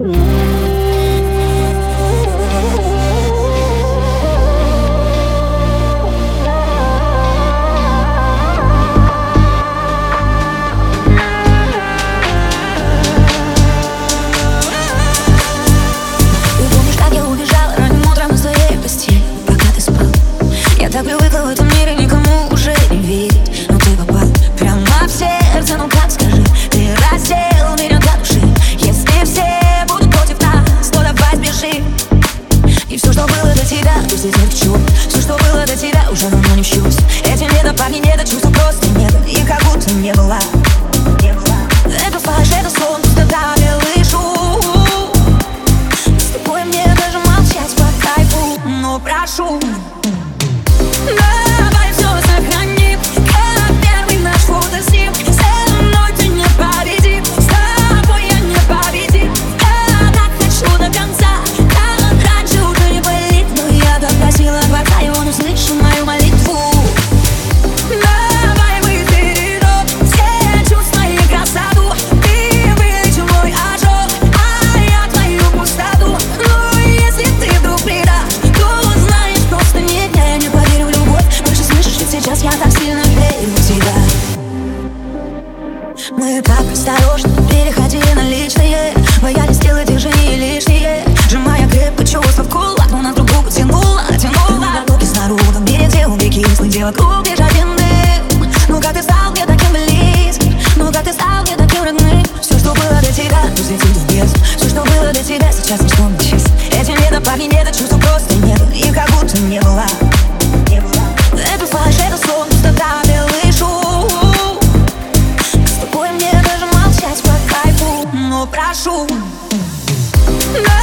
Так привыкла в этом мире никому уже не верить, но ты попал прямо в сердце. Ну как скажи, ты раздел меня до души. Если все будут против нас, то давай сбежим. И все, что было до тебя, пусть летит в черт. Все, что было до тебя, уже давно не вщусь. Этим лето, парни, не до чувства просто нет. И как будто не было. Это фальшь, это сон, пустота, белый шум. С тобой мне даже молчать по кайфу, но прошу. Давай все сохраним, как первый наш фотоснимок. Со мной ты не победим, с тобой я не победим. Я так хочу до конца, как раньше уже не болит. Но я так просила глаза, и он услышал мою молитву. Давай выпей рот, все чувства и красоту. Ты вылечил мой ожог, а я твою пустоту. Но если ты вдруг предашь, то знаешь, просто нет, я не поверю в любовь. Больше слышишь, ведь сейчас я так сильно верю в тебя. Мы так осторожно переходили на личные, боялись сделать движения лишние. Сжимая крепко чувства в кулак, но нас друг друга тянуло. На дороге с народом, где убеги, где вокруг лишь один дым. Ну как ты стал мне таким близким, ну как ты стал мне таким родным. Все, что было до тебя, пусть летит в без. Все, что было до тебя, сейчас не вспомнить честь. Этим лето, парни, нет, чувства просто нет. И как будто не было. Это фальшь, это сон, пустота, белый шум. С тобой мне даже молчать по кайфу, но прошу.